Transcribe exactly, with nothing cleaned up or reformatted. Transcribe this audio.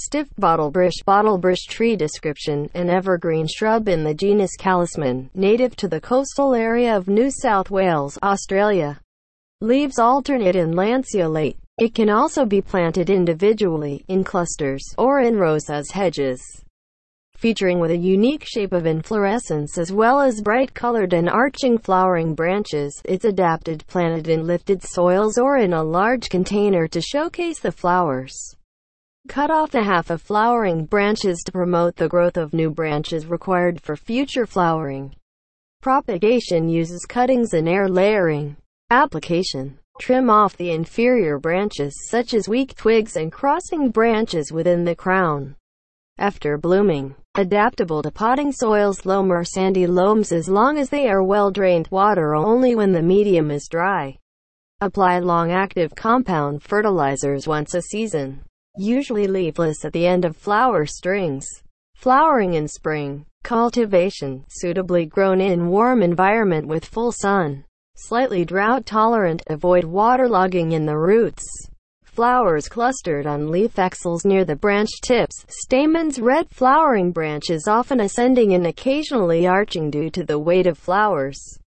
Stiff bottlebush bottlebush tree description, an evergreen shrub in the genus Calisman, native to the coastal area of New South Wales, Australia. Leaves alternate and lanceolate. It can also be planted individually, in clusters, or in rows as hedges. Featuring with a unique shape of inflorescence as well as bright-colored and arching flowering branches, it's adapted planted in lifted soils or in a large container to showcase the flowers. Cut off the half of flowering branches to promote the growth of new branches required for future flowering. Propagation uses cuttings and air layering. Application: trim off the inferior branches such as weak twigs and crossing branches within the crown. After blooming. Adaptable to potting soils, loam or sandy loams as long as they are well drained, water only when the medium is dry. Apply long-active compound fertilizers once a season, usually leafless at the end of flower strings. Flowering in spring. Cultivation: suitably grown in warm environment with full sun. Slightly drought tolerant, avoid waterlogging in the roots. Flowers clustered on leaf axils near the branch tips. Stamens red, flowering branches often ascending and occasionally arching due to the weight of flowers.